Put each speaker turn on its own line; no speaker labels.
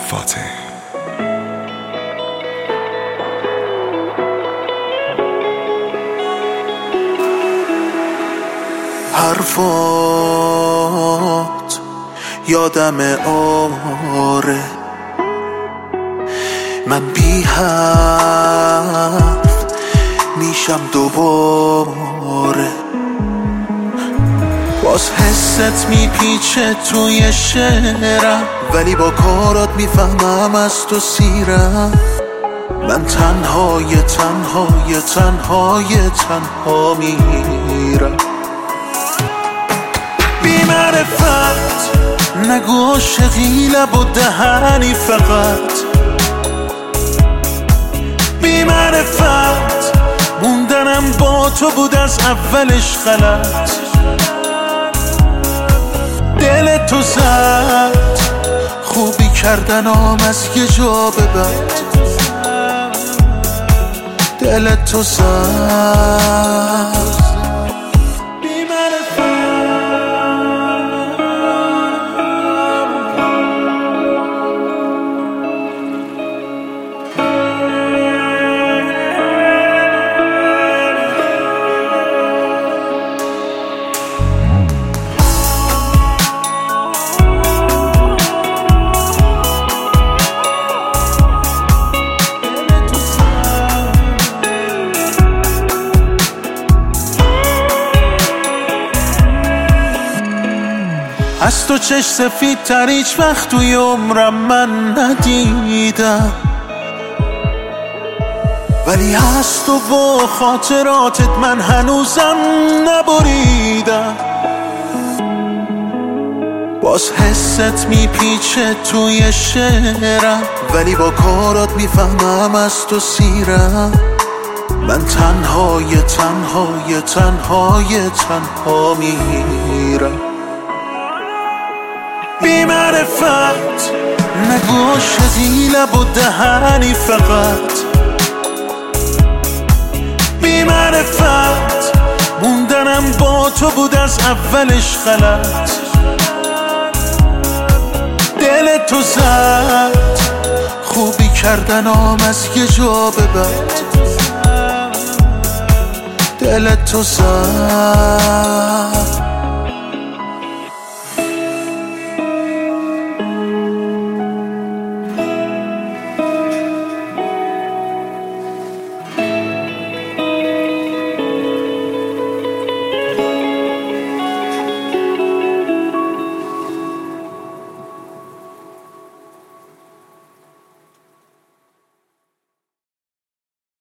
فاتح.
حرفات یادم آره، من بی حرف میشم دوباره. باز حست میپیچه توی شعرم، ولی با کارات میفهمم از تو سیرم. من تنها میرم. بی معرفت نگو عاشقی لب و دهنی فقط. بی معرفت موندنم با تو بود از اولش غلط. دل تو زد خوبی کردنم از یه جا به بعد. دل تو زد از تو چش سفید تر هیچ وقت توی عمرم من ندیدم، ولی از تو با خاطراتت من هنوزم نبریدم. باز حست میپیچه توی شعرم، ولی با کارات میفهمم از تو سیرم. من تنها میرم. بی معرفت نگو عاشقی لب و دهنی فقط. بی معرفت موندنم با تو بود از اولش غلط. دل تو زد خوبی کردنم از یه جا به بعد. دل تو زد